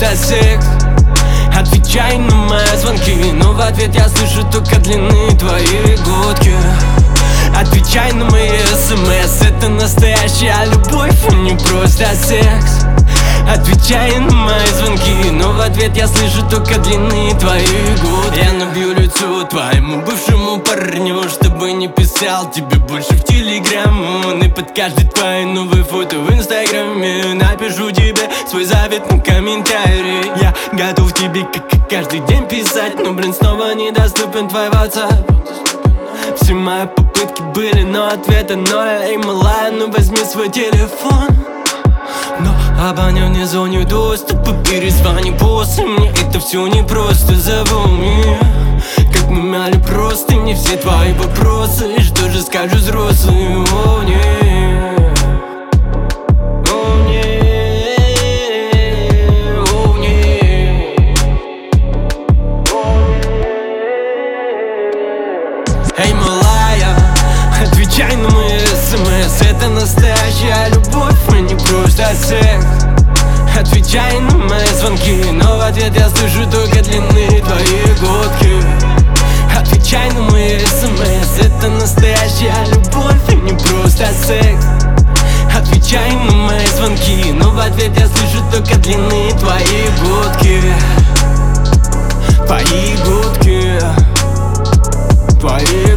просто секс. Отвечай на мои звонки, но в ответ я слышу только длины твоей гудки. Отвечай на мои смс, это настоящая любовь, а не просто секс. Отвечай на мои звонки, но в ответ я слышу только длины твоей гудки. Я набью лицо твоему бывшему парню, чтобы не писал тебе больше в телеграм. И под каждой твоей новой фото в инстаграме напишу тебе свой заветный комментарий. Я готов тебе как и каждый день писать, но, блин, снова недоступен твой WhatsApp. Все мои попытки были, но ответа ноль. Эй, малая, ну возьми свой телефон. Но абонент внизу не доступа, перезвони после. Мне это все непросто, запомни. Как мы мяли просто не все твои вопросы. И что же скажут взрослые? О, нет. О, нет. О, нет. Эй, малая, отвечай на мои смс, это настоящая любовь, а не просто секс. Отвечай на мои звонки, но в ответ я слышу только длины твоей гудки. Отвечай на мои смс, это настоящая любовь, а не просто секс. Отвечай на мои звонки, но в ответ я слышу только длины твоей гудки. Твои гудки, твои